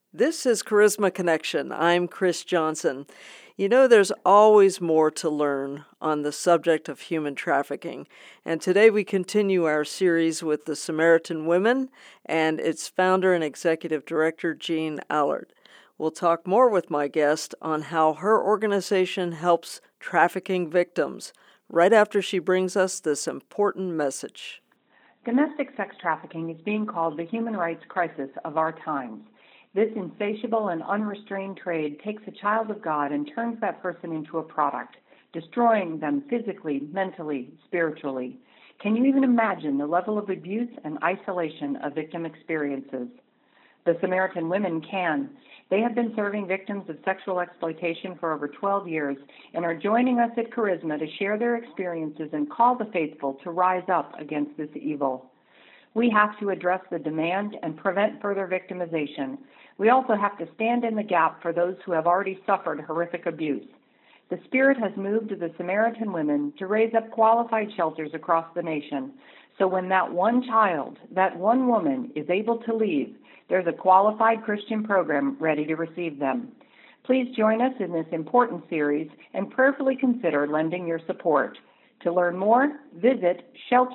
This is Charisma Connection. I'm Chris Johnson. You know, there's always more to learn on the subject of human trafficking, and today we continue our series with the Samaritan Women and its founder and executive director, Jean Allard. We'll talk more with my guest on how her organization helps trafficking victims right after she brings us this important message. Domestic sex trafficking is being called the human rights crisis of our times. This insatiable and unrestrained trade takes a child of God and turns that person into a product, destroying them physically, mentally, spiritually. Can you even imagine the level of abuse and isolation a victim experiences? The Samaritan Women can. They have been serving victims of sexual exploitation for over 12 years and are joining us at Charisma to share their experiences and call the faithful to rise up against this evil. We have to address the demand and prevent further victimization. We also have to stand in the gap for those who have already suffered horrific abuse. The Spirit has moved the Samaritan Women to raise up qualified shelters across the nation. So when that one child, that one woman is able to leave, there's a qualified Christian program ready to receive them. Please join us in this important series and prayerfully consider lending your support. To learn more, visit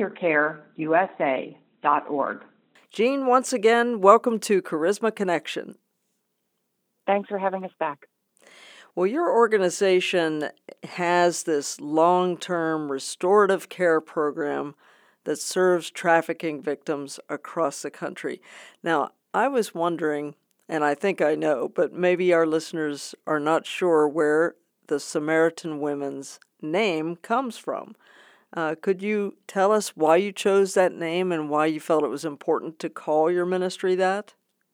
sheltercareusa.org. Jean, once again, welcome to Charisma Connection. Thanks for having us back. Well, your organization has this long-term restorative care program that serves trafficking victims across the country. Now, I was wondering, and I think I know, but maybe our listeners are not sure where the Samaritan Women's name comes from. Could you tell us why you chose that name and why you felt it was important to call your ministry that?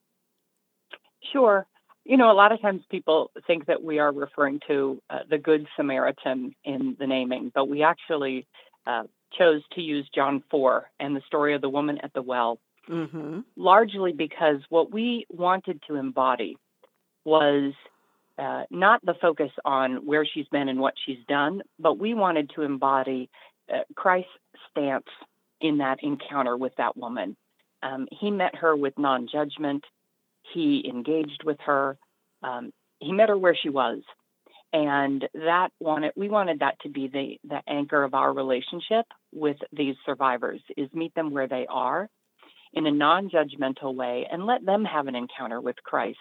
Sure. You know, a lot of times people think that we are referring to the Good Samaritan in the naming, but we actually chose to use John 4 and the story of the woman at the well, largely because what we wanted to embody was not the focus on where she's been and what she's done, but we wanted to embody Christ's stance in that encounter with that woman. He met her with non-judgment. He engaged with her. He met her where she was. And we wanted that to be the anchor of our relationship with these survivors, is meet them where they are in a non-judgmental way and let them have an encounter with Christ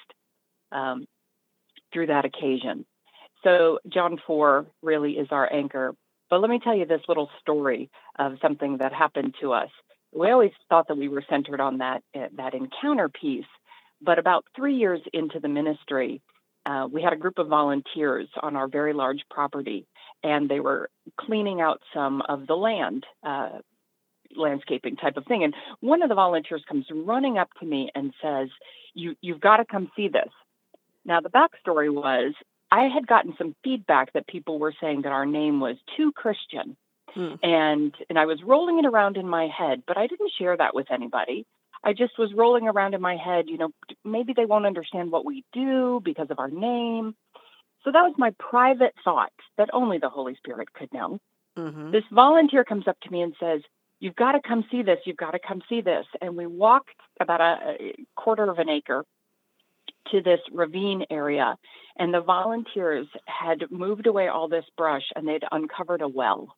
through that occasion. So John 4 really is our anchor. But let me tell you this little story of something that happened to us. We always thought that we were centered on that encounter piece. But about 3 years into the ministry, we had a group of volunteers on our very large property, and they were cleaning out some of the land, landscaping type of thing. And one of the volunteers comes running up to me and says, you've got to come see this. Now, the backstory was I had gotten some feedback that people were saying that our name was too Christian. And I was rolling it around in my head, but I didn't share that with anybody. I just was rolling around in my head, maybe they won't understand what we do because of our name. So that was my private thought that only the Holy Spirit could know. This volunteer comes up to me and says, you've got to come see this. You've got to come see this. And we walked about a quarter of an acre to this ravine area. And the volunteers had moved away all this brush and they'd uncovered a well.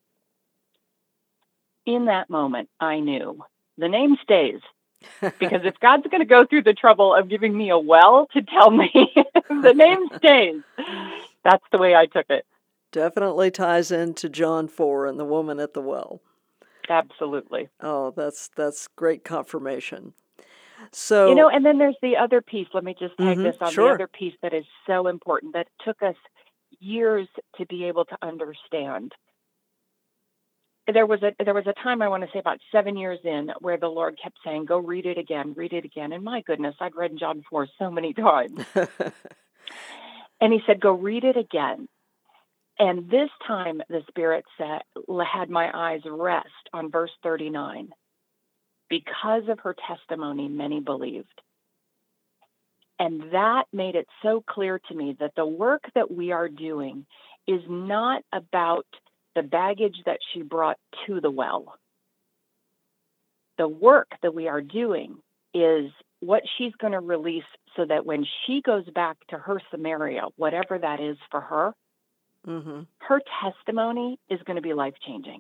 In that moment, I knew the name stays. Because if God's going to go through the trouble of giving me a well to tell me, the name stays. That's the way I took it. Definitely ties into John 4 and the woman at the well. Absolutely. Oh, that's great confirmation. So, and then there's the other piece. Let me just take this on. Sure. The other piece that is so important that took us years to be able to understand. There was a time, I want to say about 7 years in, where the Lord kept saying, go read it again. And my goodness, I'd read John 4 so many times. And he said, go read it again. And this time the Spirit had my eyes rest on verse 39. Because of her testimony, many believed. And that made it so clear to me that the work that we are doing is not about the baggage that she brought to the well. The work that we are doing is what she's going to release so that when she goes back to her Samaria, whatever that is for her, her testimony is going to be life-changing.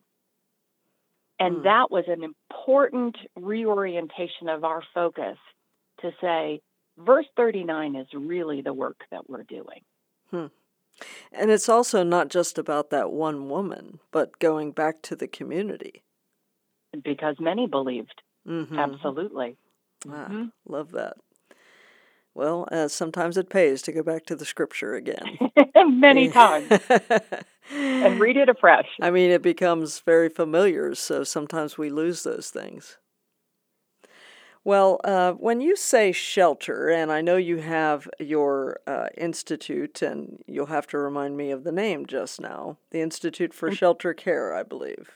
And that was an important reorientation of our focus to say, verse 39 is really the work that we're doing. And it's also not just about that one woman, but going back to the community. Because many believed. Absolutely. Love that. Well, sometimes it pays to go back to the scripture again. Many times. And read it afresh. I mean, it becomes very familiar, so sometimes we lose those things. Well, when you say shelter, and I know you have your institute, and you'll have to remind me of the name just now, the Institute for Shelter Care, I believe.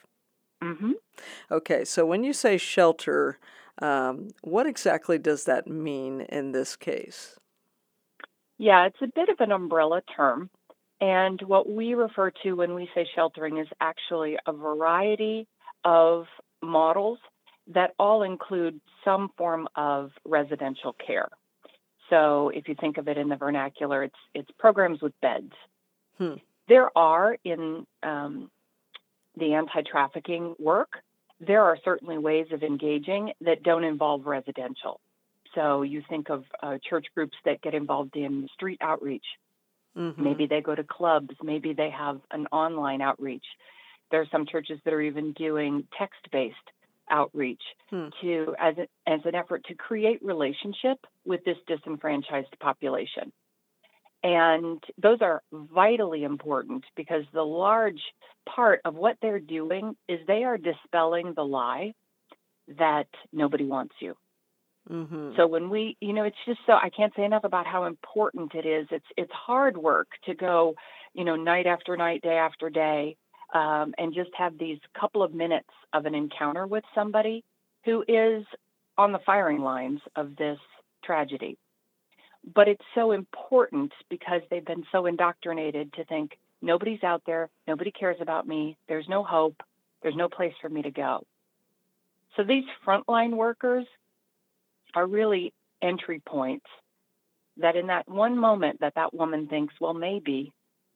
Okay, so when you say shelter, what exactly does that mean in this case? Yeah, it's a bit of an umbrella term. And what we refer to when we say sheltering is actually a variety of models that all include some form of residential care. So if you think of it in the vernacular, it's programs with beds. There are, in the anti-trafficking work, there are certainly ways of engaging that don't involve residential. So you think of church groups that get involved in street outreach. Maybe they go to clubs. Maybe they have an online outreach. There are some churches that are even doing text-based outreach as an effort to create relationship with this disenfranchised population. And those are vitally important because the large part of what they're doing is they are dispelling the lie that nobody wants you. So when we, it's just so, I can't say enough about how important it is. It's hard work to go, night after night, day after day, and just have these couple of minutes of an encounter with somebody who is on the firing lines of this tragedy. But it's so important because they've been so indoctrinated to think nobody's out there, nobody cares about me, there's no hope, there's no place for me to go. So these frontline workers are really entry points that in that one moment that woman thinks, well, maybe,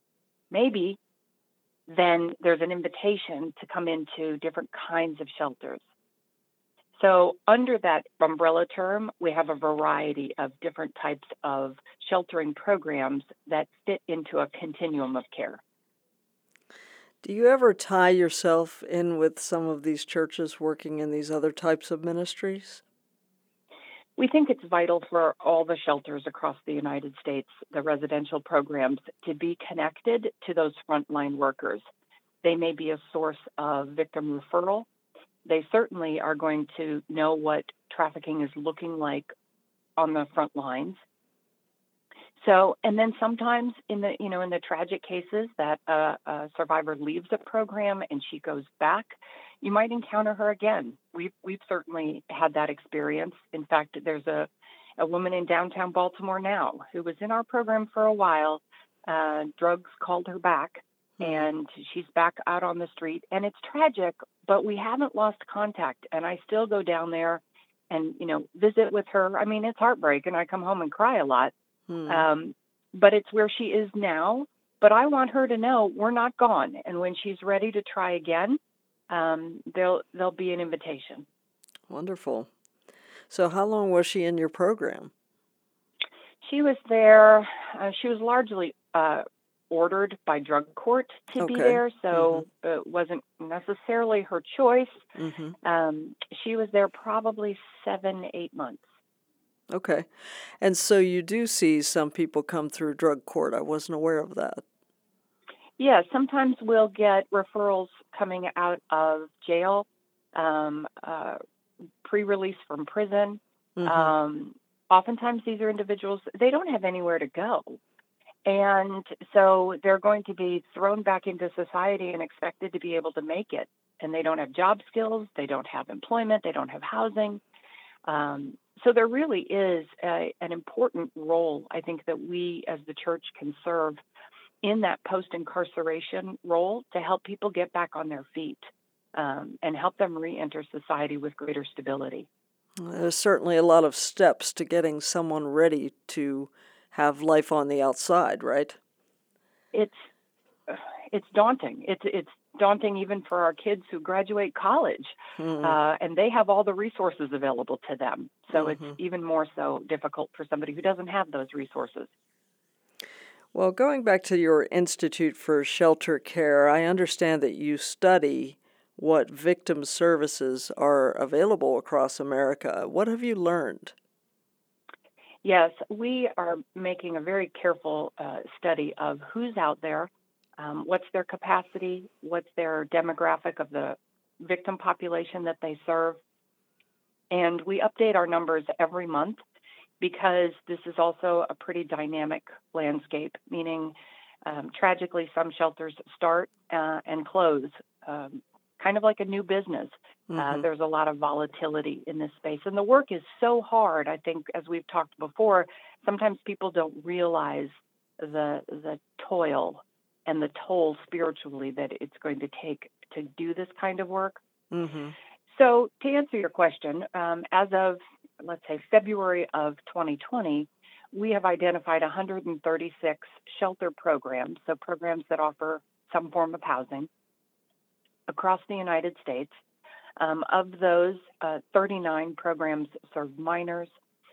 then there's an invitation to come into different kinds of shelters. So under that umbrella term, we have a variety of different types of sheltering programs that fit into a continuum of care. Do you ever tie yourself in with some of these churches working in these other types of ministries? We think it's vital for all the shelters across the United States, the residential programs, to be connected to those frontline workers. They may be a source of victim referral. They certainly are going to know what trafficking is looking like on the front lines. So, and then sometimes in the tragic cases that a survivor leaves a program and she goes back, you might encounter her again. We've certainly had that experience. In fact, there's a woman in downtown Baltimore now who was in our program for a while. Drugs called her back, and she's back out on the street. And it's tragic, but we haven't lost contact. And I still go down there and, visit with her. I mean, it's heartbreak, and I come home and cry a lot. But it's where she is now. But I want her to know we're not gone. And when she's ready to try again, there'll be an invitation. Wonderful. So how long was she in your program? She was there. She was largely ordered by drug court to be there, so it wasn't necessarily her choice. She was there probably 7-8 months. Okay. And so you do see some people come through drug court. I wasn't aware of that. Yeah, sometimes we'll get referrals coming out of jail, pre-release from prison. Oftentimes these are individuals, they don't have anywhere to go. And so they're going to be thrown back into society and expected to be able to make it. And they don't have job skills, they don't have employment, they don't have housing. So there really is an important role, I think, that we as the church can serve in that post-incarceration role to help people get back on their feet and help them re-enter society with greater stability. There's certainly a lot of steps to getting someone ready to have life on the outside, right? It's it's daunting. It's daunting even for our kids who graduate college, and they have all the resources available to them. So it's even more so difficult for somebody who doesn't have those resources. Well, going back to your Institute for Shelter Care, I understand that you study what victim services are available across America. What have you learned? Yes, we are making a very careful study of who's out there, what's their capacity, what's their demographic of the victim population that they serve. And we update our numbers every month because this is also a pretty dynamic landscape, meaning tragically some shelters start and close, kind of like a new business. There's a lot of volatility in this space. And the work is so hard, I think, as we've talked before, sometimes people don't realize the toil and the toll spiritually that it's going to take to do this kind of work. So to answer your question, as of, let's say, February of 2020, we have identified 136 shelter programs, so programs that offer some form of housing across the United States. Of those, 39 programs serve minors,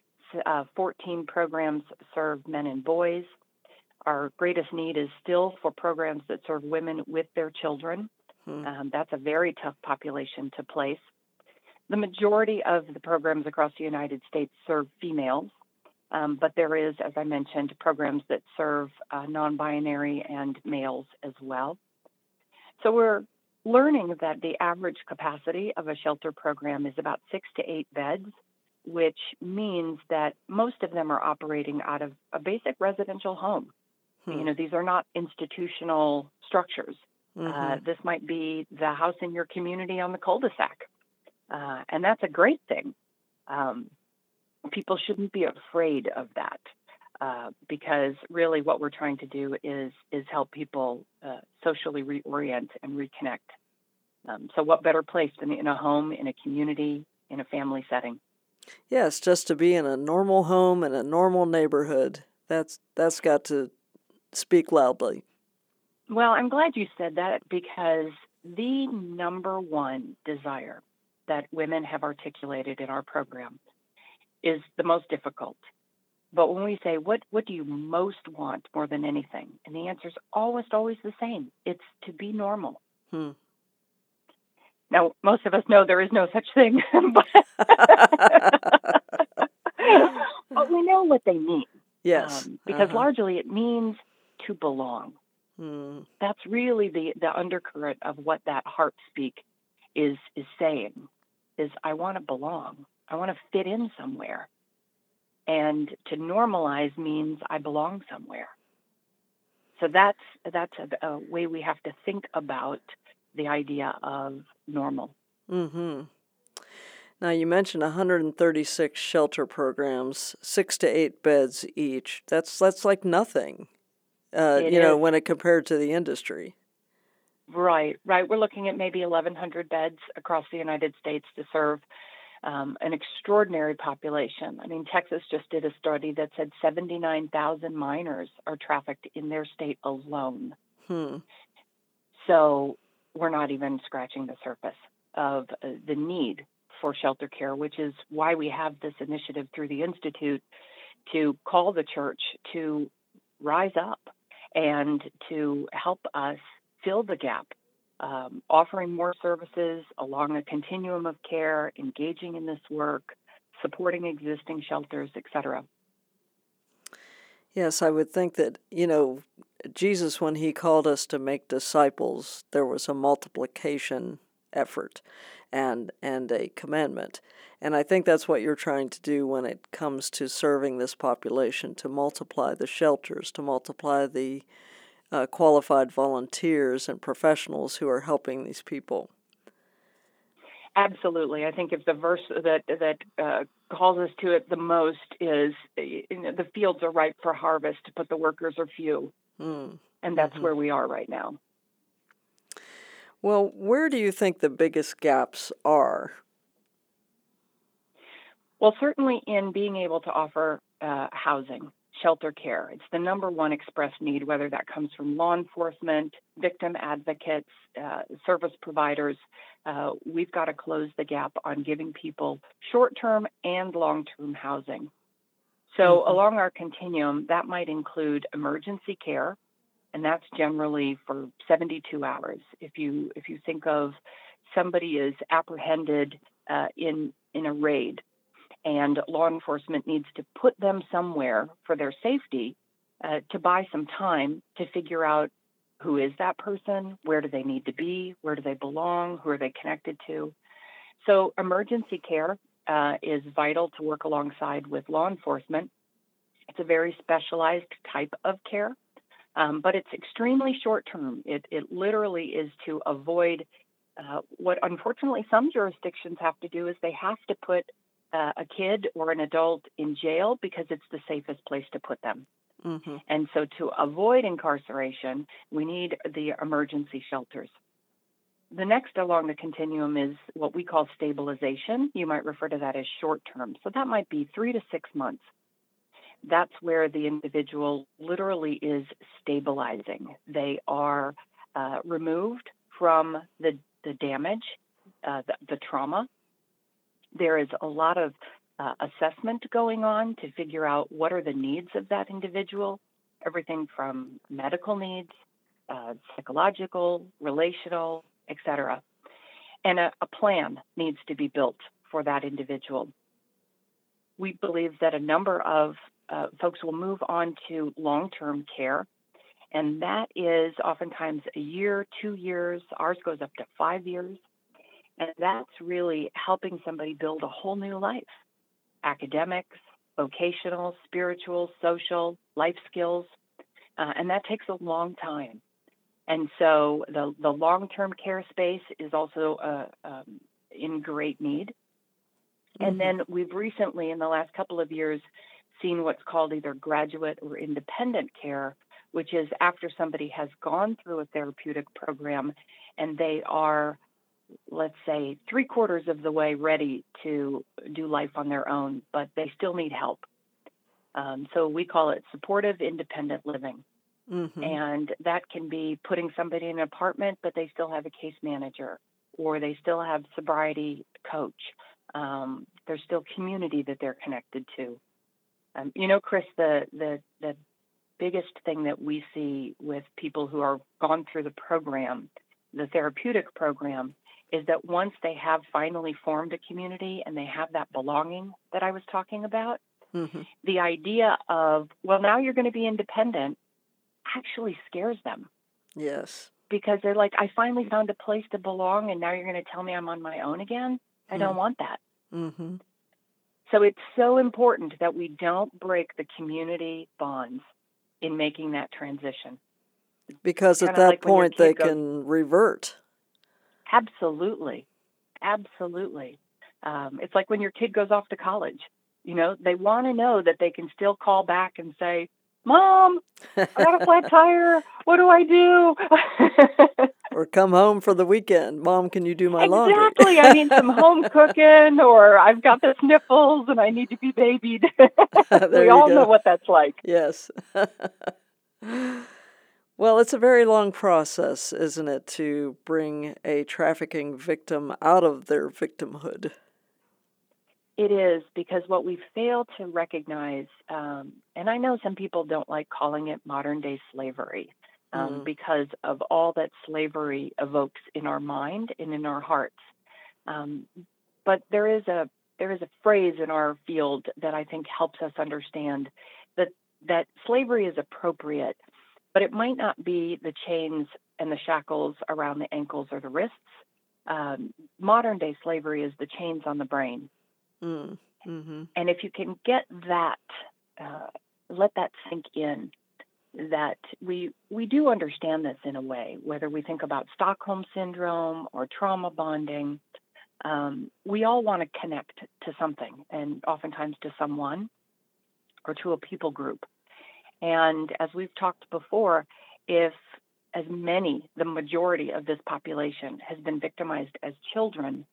14 programs serve men and boys. Our greatest need is still for programs that serve women with their children. That's a very tough population to place. The majority of the programs across the United States serve females, but there is, as I mentioned, programs that serve non-binary and males as well. So we're learning that the average capacity of a shelter program is about 6 to 8 beds, which means that most of them are operating out of a basic residential home. You know, these are not institutional structures. This might be the house in your community on the cul-de-sac. And that's a great thing. People shouldn't be afraid of that because really what we're trying to do is help people socially reorient and reconnect. So what better place than in a home, in a community, in a family setting? Yes, just to be in a normal home in a normal neighborhood. That's got to speak loudly. Well, I'm glad you said that because the number one desire that women have articulated in our program is the most difficult. But when we say, what do you most want more than anything? And the answer is almost always the same. It's to be normal. Now, most of us know there is no such thing, but we know what they mean. Yes. Because largely it means to belong. That's really the undercurrent of what that heart speak is saying, is I want to belong. I want to fit in somewhere. And to normalize means I belong somewhere. So that's a way we have to think about the idea of normal. Now, you mentioned 136 shelter programs, 6 to 8 beds each. That's like nothing, when it compared to the industry. Right. We're looking at maybe 1,100 beds across the United States to serve an extraordinary population. I mean, Texas just did a study that said 79,000 minors are trafficked in their state alone. So we're not even scratching the surface of the need for shelter care, which is why we have this initiative through the Institute to call the church to rise up and to help us fill the gap, offering more services along a continuum of care, engaging in this work, supporting existing shelters, etc. Yes, I would think that, Jesus, when he called us to make disciples, there was a multiplication effort and a commandment. And I think that's what you're trying to do when it comes to serving this population, to multiply the shelters, to multiply the qualified volunteers and professionals who are helping these people. Absolutely. I think if the verse that calls us to it the most is, the fields are ripe for harvest, but the workers are few. And that's where we are right now. Well, where do you think the biggest gaps are? Well, certainly in being able to offer housing, shelter care, it's the number one expressed need, whether that comes from law enforcement, victim advocates, service providers. We've got to close the gap on giving people short-term and long-term housing. So Mm-hmm. along our continuum, that might include emergency care, and that's generally for 72 hours. If you think of somebody is apprehended in a raid, and law enforcement needs to put them somewhere for their safety, to buy some time to figure out who is that person, where do they need to be, where do they belong, who are they connected to. So emergency care is vital to work alongside with law enforcement. It's a very specialized type of care, but it's extremely short term. It literally is to avoid what unfortunately some jurisdictions have to do is they have to put a kid or an adult in jail because it's the safest place to put them. Mm-hmm. And so to avoid incarceration, we need the emergency shelters. The next along the continuum is what we call stabilization. You might refer to that as short term. So that might be 3 to 6 months. That's where the individual literally is stabilizing. They are removed from the damage, the trauma. There is a lot of assessment going on to figure out what are the needs of that individual, everything from medical needs, psychological, relational, etc. And a plan needs to be built for that individual. We believe that a number of folks will move on to long-term care, and that is oftentimes a year, 2 years. Ours goes up to 5 years. And that's really helping somebody build a whole new life, academics, vocational, spiritual, social, life skills. And that takes a long time. And so the long-term care space is also in great need. Mm-hmm. And then we've recently, in the last couple of years, seen what's called either graduate or independent care, which is after somebody has gone through a therapeutic program and they are, let's say, 3/4 of the way ready to do life on their own, but they still need help. So we call it supportive independent living. Mm-hmm. And that can be putting somebody in an apartment, but they still have a case manager, or they still have sobriety coach. There's still community that they're connected to. Chris, the biggest thing that we see with people who are gone through the program, the therapeutic program, is that once they have finally formed a community and they have that belonging that I was talking about, mm-hmm. the idea of, well, now you're going to be independent actually scares them. Yes. Because they're like, I finally found a place to belong, and now you're going to tell me I'm on my own again? I don't want that. Mm-hmm. So it's so important that we don't break the community bonds in making that transition. Because at that point they can revert. Absolutely. Absolutely. It's like when your kid goes off to college. They want to know that they can still call back and say, Mom, I got a flat tire. What do I do? Or come home for the weekend. Mom, can you do my laundry? Exactly. I need some home cooking, or I've got the sniffles and I need to be babied. We all know what that's like. Yes. Well, it's a very long process, isn't it, to bring a trafficking victim out of their victimhood? It is, because what we fail to recognize, and I know some people don't like calling it modern-day slavery, because of all that slavery evokes in our mind and in our hearts. But there is a phrase in our field that I think helps us understand that slavery is appropriate, but it might not be the chains and the shackles around the ankles or the wrists. Modern-day slavery is the chains on the brain. Mm-hmm. And if you can get that, let that sink in, that we do understand this in a way, whether we think about Stockholm Syndrome or trauma bonding, we all want to connect to something, and oftentimes to someone or to a people group. And as we've talked before, if the majority of this population has been victimized as children,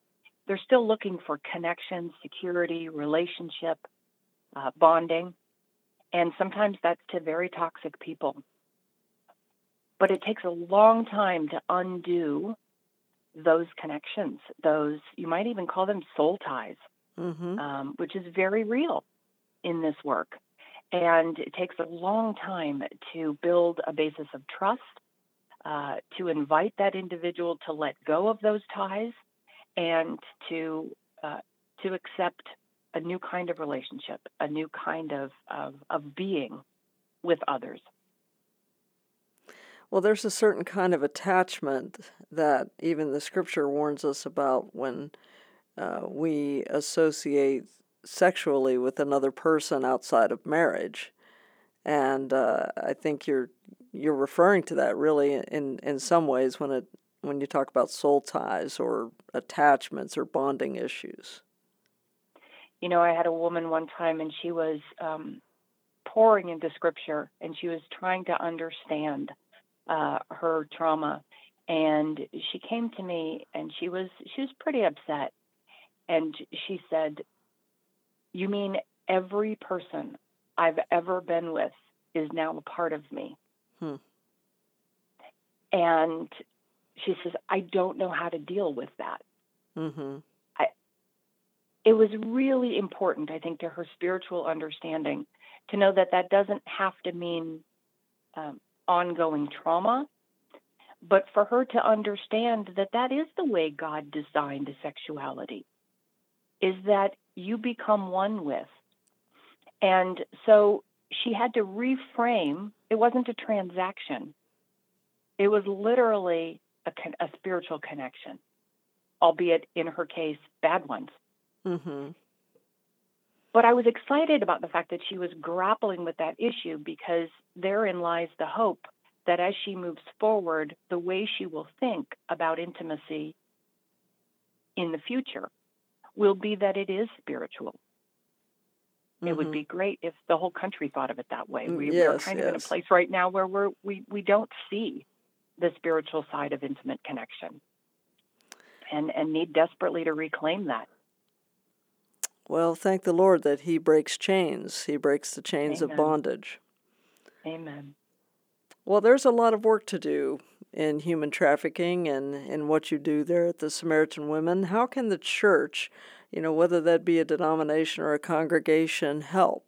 they're still looking for connection, security, relationship, bonding, and sometimes that's to very toxic people. But it takes a long time to undo those connections, those, you might even call them soul ties, which is very real in this work. And it takes a long time to build a basis of trust, to invite that individual to let go of those ties, and to accept a new kind of relationship, a new kind of being with others. Well, there's a certain kind of attachment that even the scripture warns us about when we associate sexually with another person outside of marriage. And I think you're referring to that really in some ways when you talk about soul ties or attachments or bonding issues. You know, I had a woman one time, and she was pouring into scripture, and she was trying to understand her trauma. And she came to me, and she was pretty upset. And she said, "You mean every person I've ever been with is now a part of me?" And she says, "I don't know how to deal with that." It was really important, I think, to her spiritual understanding to know that that doesn't have to mean ongoing trauma, but for her to understand that that is the way God designed sexuality, is that you become one with. And so she had to reframe. It wasn't a transaction. It was literally a spiritual connection, albeit in her case, bad ones. But I was excited about the fact that she was grappling with that issue, because therein lies the hope that as she moves forward, the way she will think about intimacy in the future will be that it is spiritual. It would be great if the whole country thought of it that way. We're kind of in a place right now where we don't see the spiritual side of intimate connection, and need desperately to reclaim that. Well, thank the Lord that He breaks chains. He breaks the chains of bondage. Amen. Well, there's a lot of work to do in human trafficking and in what you do there at the Samaritan Women. How can the church, whether that be a denomination or a congregation, help?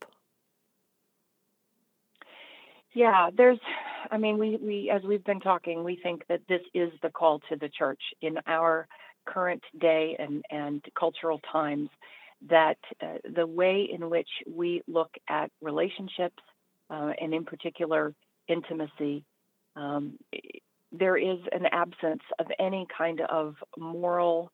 Yeah, we as we've been talking, we think that this is the call to the church in our current day and cultural times, that the way in which we look at relationships, and in particular intimacy, there is an absence of any kind of moral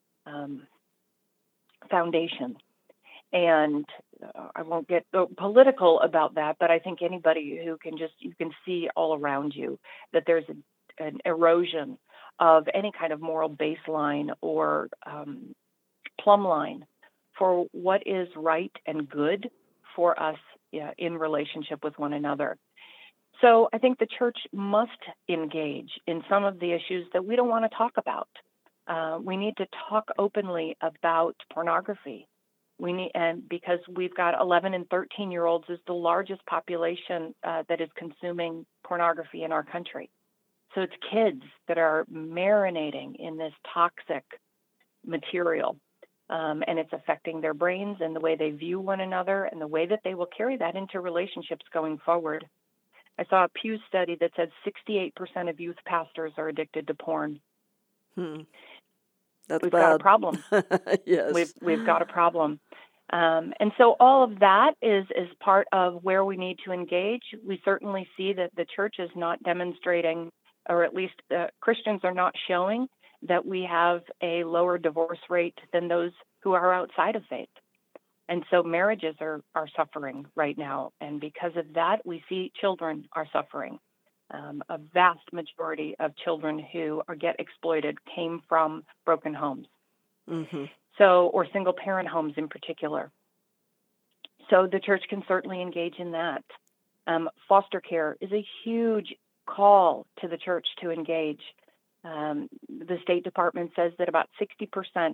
foundation. And I won't get political about that, but I think anybody who you can see all around you that there's an erosion of any kind of moral baseline or plumb line for what is right and good for us in relationship with one another. So I think the church must engage in some of the issues that we don't want to talk about. We need to talk openly about pornography. And because we've got 11 and 13-year-olds is the largest population that is consuming pornography in our country. So it's kids that are marinating in this toxic material, and it's affecting their brains and the way they view one another and the way that they will carry that into relationships going forward. I saw a Pew study that said 68% of youth pastors are addicted to porn. That's We've bad. got a problem. Yes. We've got a problem. And so all of that is part of where we need to engage. We certainly see that the church is not demonstrating, or at least Christians are not showing, that we have a lower divorce rate than those who are outside of faith. And so marriages are suffering right now. And because of that, we see children are suffering. A vast majority of children who get exploited came from broken homes. Or single parent homes in particular. So the church can certainly engage in that. Foster care is a huge call to the church to engage. The State Department says that about 60%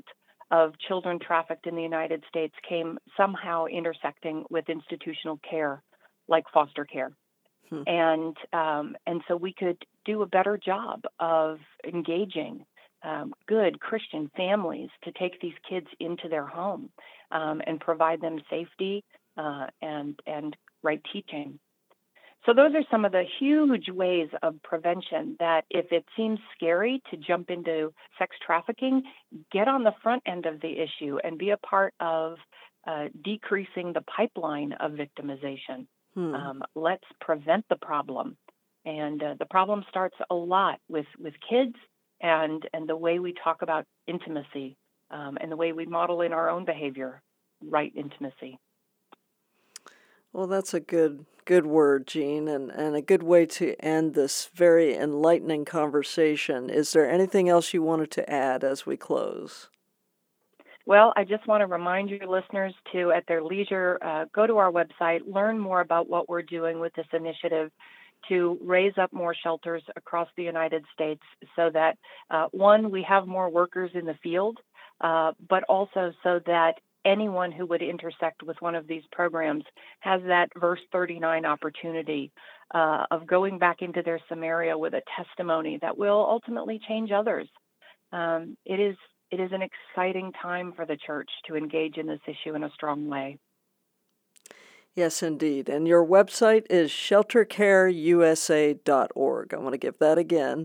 of children trafficked in the United States came somehow intersecting with institutional care, like foster care. And so we could do a better job of engaging good Christian families to take these kids into their home and provide them safety and right teaching. So those are some of the huge ways of prevention that if it seems scary to jump into sex trafficking, get on the front end of the issue and be a part of decreasing the pipeline of victimization. Let's prevent the problem. And the problem starts a lot with kids and the way we talk about intimacy and the way we model in our own behavior, right intimacy. Well, that's a good word, Jean, and a good way to end this very enlightening conversation. Is there anything else you wanted to add as we close? Well, I just want to remind your listeners to, at their leisure, go to our website, learn more about what we're doing with this initiative to raise up more shelters across the United States so that, one, we have more workers in the field, but also so that anyone who would intersect with one of these programs has that verse 39 opportunity of going back into their Samaria with a testimony that will ultimately change others. It is an exciting time for the church to engage in this issue in a strong way. Yes, indeed. And your website is sheltercareusa.org. I want to give that again,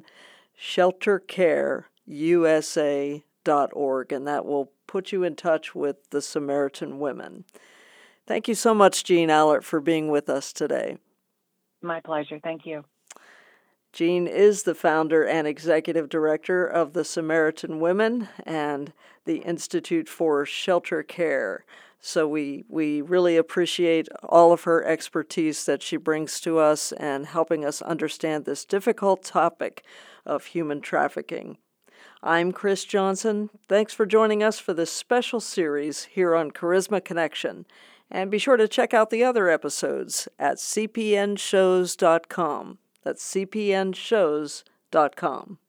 sheltercareusa.org, and that will put you in touch with the Samaritan Women. Thank you so much, Jean Allert, for being with us today. My pleasure. Thank you. Jean is the founder and executive director of the Samaritan Women and the Institute for Shelter Care. So we really appreciate all of her expertise that she brings to us and helping us understand this difficult topic of human trafficking. I'm Chris Johnson. Thanks for joining us for this special series here on Charisma Connection. And be sure to check out the other episodes at cpnshows.com. That's cpnshows.com.